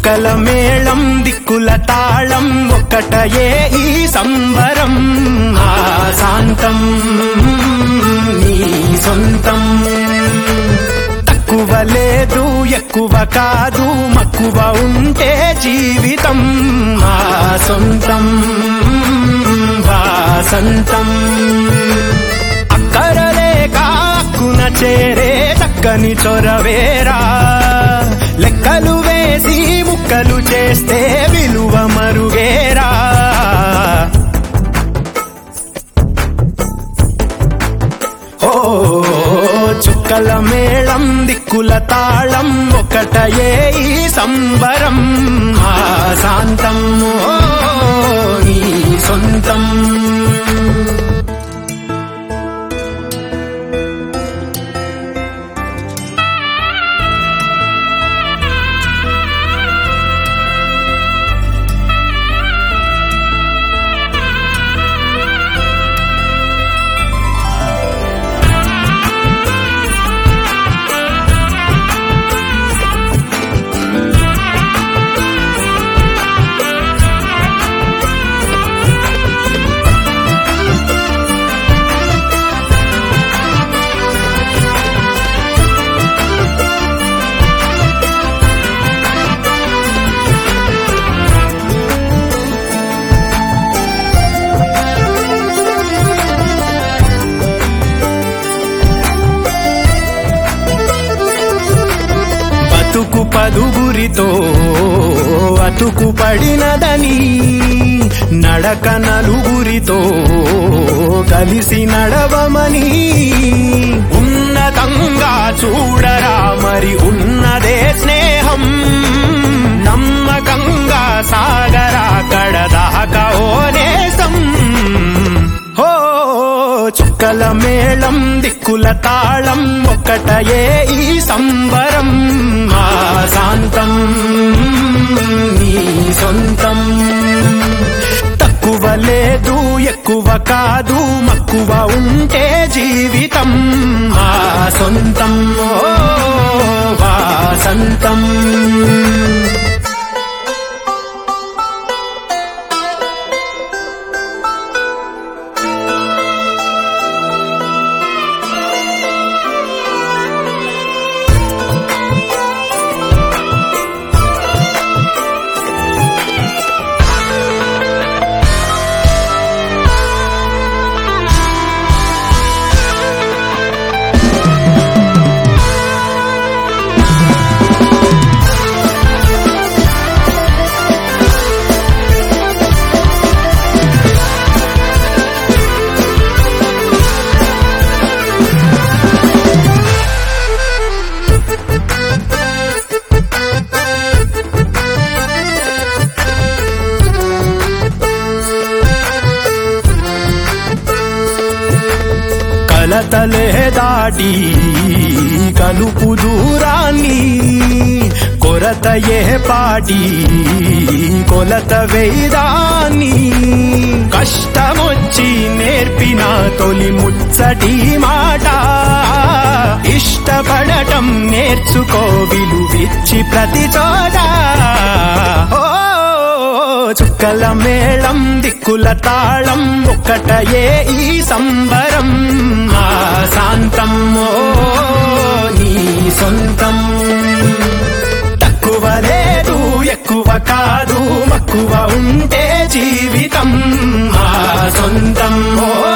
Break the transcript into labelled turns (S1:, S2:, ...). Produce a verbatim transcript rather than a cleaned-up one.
S1: చుక్కల మేళం దిక్కుల తాళం ఒక్కటయే ఈ సంబరం ఆశాంతం నీ సొంతం తక్కువ లేదు ఎక్కువ కాదు మక్కువ ఉంటే జీవితం ఆ సొంతం వాసంతం అక్కరలేక అక్కున చేరే చక్కని చొరవేరా లెక్కలు వేసి ముక్కలు చేస్తే విలువ మరుగేరా ఓ చుక్కల మేళం దిక్కుల తాళం ఒకటయే ఈ సంబరం ఆశాంతం నీ సొంతం అతుకు పదుగురితో అతుకు పడినదని నడక నలుగురితో కలిసి నడవమని ఉన్నతంగా చూడరా మరి ఉన్నదే స్నేహం నమ్మకంగా సాగరా కడదాకా ఓ నేసం హో చుక్కల మేళం దిక్కుల తాళం ఒక్కటయే ఈ సంబరం ఆశాంతం నీ సొంతం తక్కువ లేదు ఎక్కువ కాదు మక్కువ ఉంటే జీవితం ఆ సొంతం ఓ వాసంతం కలతలే దాటి కలుపు దూరాన్ని కొరతయే పాటి కొలత వేదాన్ని కష్టమొచ్చి నేర్పిన తొలి ముచ్చటి మాట ఇష్టపడటం నేర్చుకో విలువిచ్చి ప్రతి చోట చుక్కల మేళం దిక్కుల తాళం ఒక్కటయే ఈ సంబరం ఆశాంతం నీ సొంతం తక్కువ లేదు ఎక్కువ కాదు మక్కువ ఉంటే జీవితం ఆ సొంతం